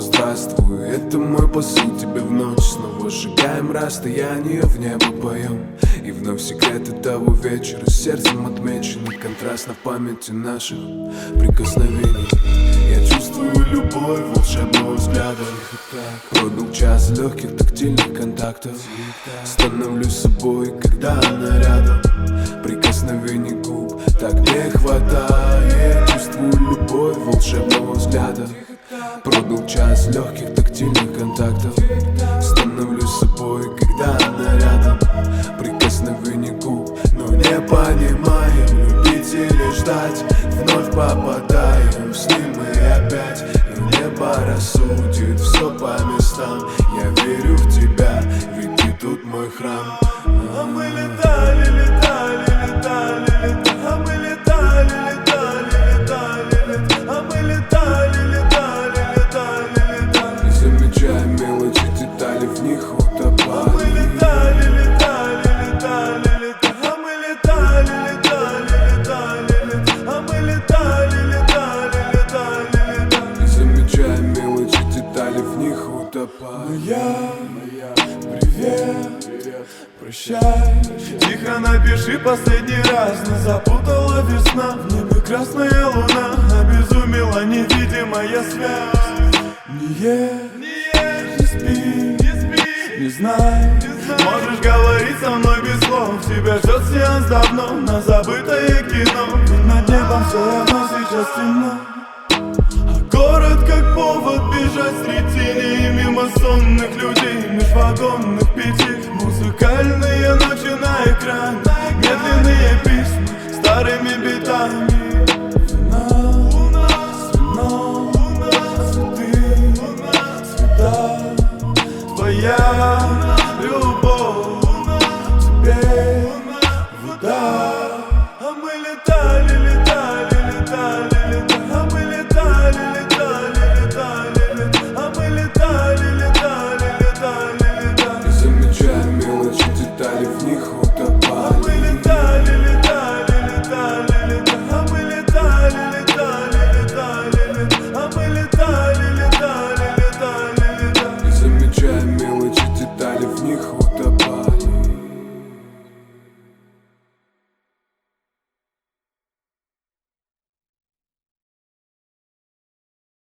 здравствуй. Это мой посыл тебе в ночь. Снова сжигаем расстояние, в небо поем. И вновь секреты того вечера сердцем отмечены. Контраст на памяти наших прикосновений. Я чувствую любовь волшебного взгляда. Пробил час легких тактильных контактов. Становлюсь собой, когда она рядом. Прикосновений губ так не хватает. Чувствую любовь волшебного взгляда. Пробил час легких тактильных контактов. Становлюсь собой, когда она рядом. Прикосновений губ, но не понимаем, любить или ждать. Вновь попадаем в сны мы опять. И небо рассудит все по местам. Я верю в тебя, ведь ты тут мой храм. А мы летали, летали, летали, летали. А мы летали, летали, летали, летали. А мы летали, летали, летали, летали. Не замечая мелочи, детали, в них утопали. Мы летали, летали, летали, летали. А мы летали, летали, летали, летали. А мы летали, летали, летали, летали. Не замечая мелочи, детали, в них утопали. Моя, привет, прощай. Тихо напиши последний раз. Нас запутала весна. В небе красная луна. Обезумела невидимая связь. Не спи, не знай. Можешь говорить со мной без слов. Тебя ждет сеанс давно на забытое кино. Ведь над небом все равно сейчас темно. А город как повод бежать среди теней. Мимо сонных людей, межвагонных петель. Музыкальные ночи на экране. Медленные письма старыми битами. Луна, цветы, цвета. Твоя